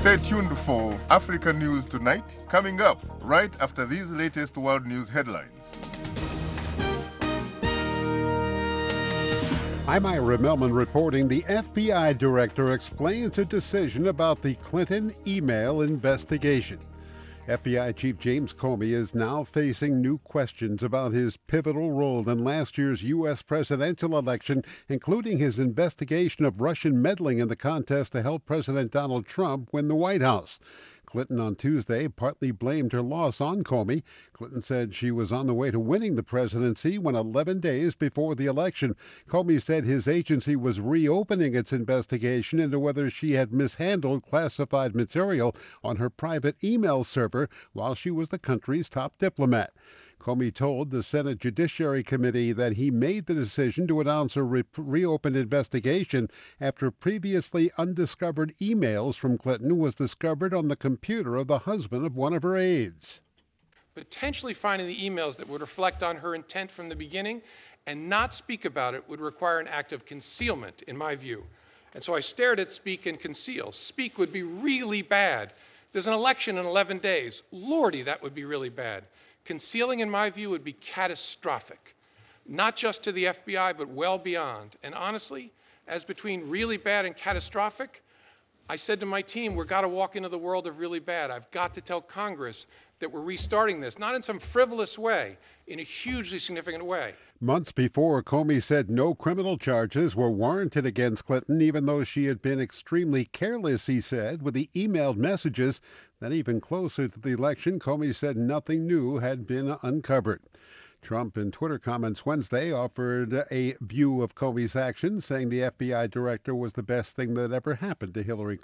Stay tuned for Africa News Tonight, coming up right after these latest world news headlines. I'm Ira Melman reporting. The FBI director explains a decision about the Clinton email investigation. FBI Chief James Comey is now facing new questions about his pivotal role in last year's U.S. presidential election, including his investigation of Russian meddling in the contest to help President Donald Trump win the White House. Clinton on Tuesday partly blamed her loss on Comey. Clinton said she was on the way to winning the presidency when 11 days before the election, Comey said his agency was reopening its investigation into whether she had mishandled classified material on her private email server while she was the country's top diplomat. Comey told the Senate Judiciary Committee that he made the decision to announce a reopened investigation after previously undiscovered emails from Clinton was discovered on the computer of the husband of one of her aides. Potentially finding the emails that would reflect on her intent from the beginning and not speak about it would require an act of concealment, in my view. And so I stared at speak and conceal. Speak would be really bad. There's an election in 11 days. Lordy, that would be really bad. Concealing, in my view, would be catastrophic, not just to the FBI, but well beyond. And honestly, as between really bad and catastrophic, I said to my team, we've got to walk into the world of really bad. I've got to tell Congress that we're restarting this, not in some frivolous way, in a hugely significant way. Months before, Comey said no criminal charges were warranted against Clinton, even though she had been extremely careless, he said, with the emailed messages. Then even closer to the election, Comey said nothing new had been uncovered. Trump, in Twitter comments Wednesday, offered a view of Comey's actions, saying the FBI director was the best thing that ever happened to Hillary